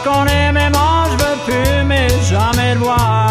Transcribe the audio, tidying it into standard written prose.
qu'on aimait, moi je veux plus, mais jamais le voir.